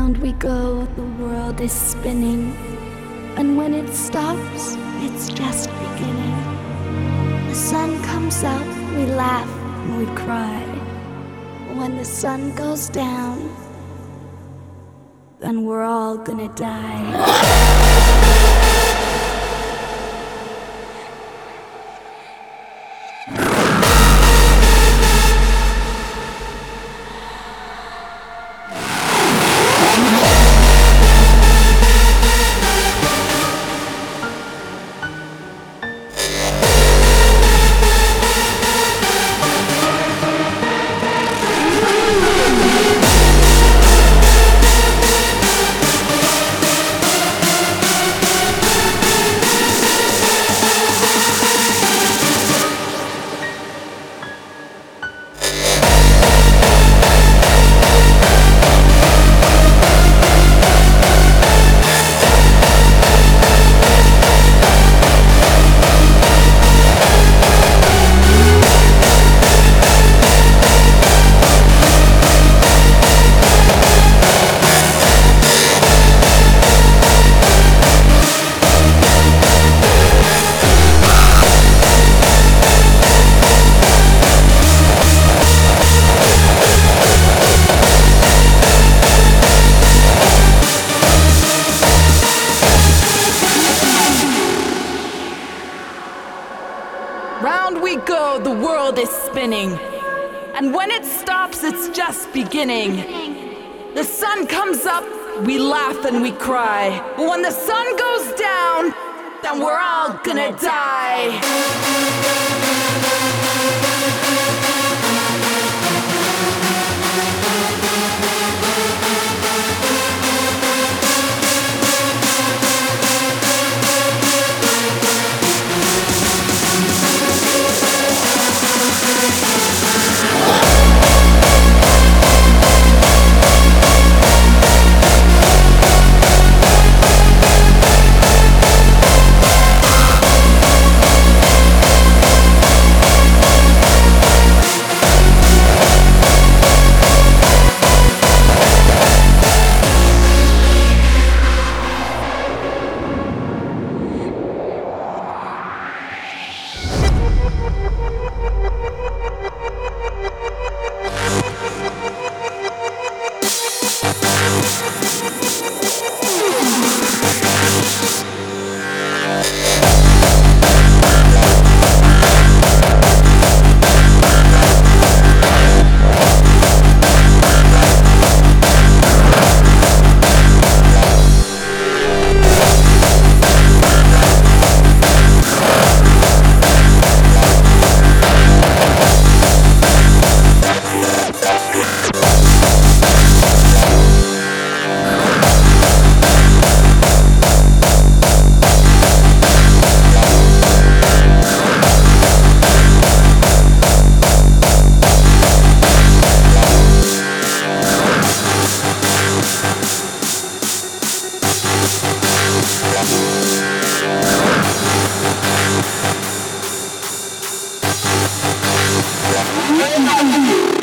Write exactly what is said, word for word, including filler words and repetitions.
Round we go, the world is spinning, and when it stops, it's just beginning. The sun comes up, we laugh and we cry. When the sun goes down, then we're all gonna die. Round we go, the world is spinning, and when it stops, it's just beginning. The sun comes up, we laugh and we cry, but when the sun goes down, then we're all gonna die. Thank you.